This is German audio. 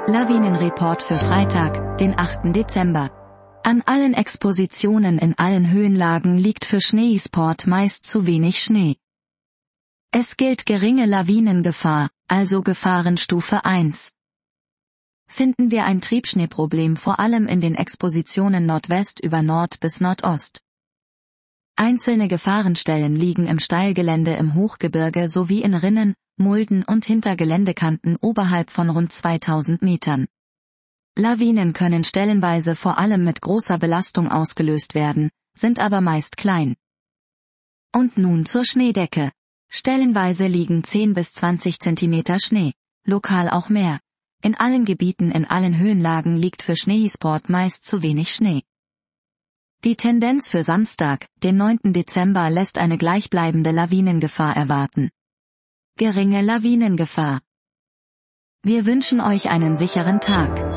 Lawinenreport für Freitag, den 8. Dezember. An allen Expositionen in allen Höhenlagen liegt für Schneesport meist zu wenig Schnee. Es gilt geringe Lawinengefahr, also Gefahrenstufe 1. Finden wir ein Triebschneeproblem vor allem in den Expositionen Nordwest über Nord bis Nordost. Einzelne Gefahrenstellen liegen im Steilgelände im Hochgebirge sowie in Rinnen, Mulden und Hintergeländekanten oberhalb von rund 2000 Metern. Lawinen können stellenweise vor allem mit großer Belastung ausgelöst werden, sind aber meist klein. Und nun zur Schneedecke. Stellenweise liegen 10 bis 20 Zentimeter Schnee, lokal auch mehr. In allen Gebieten in allen Höhenlagen liegt für Schneesport meist zu wenig Schnee. Die Tendenz für Samstag, den 9. Dezember lässt eine gleichbleibende Lawinengefahr erwarten. Geringe Lawinengefahr. Wir wünschen euch einen sicheren Tag.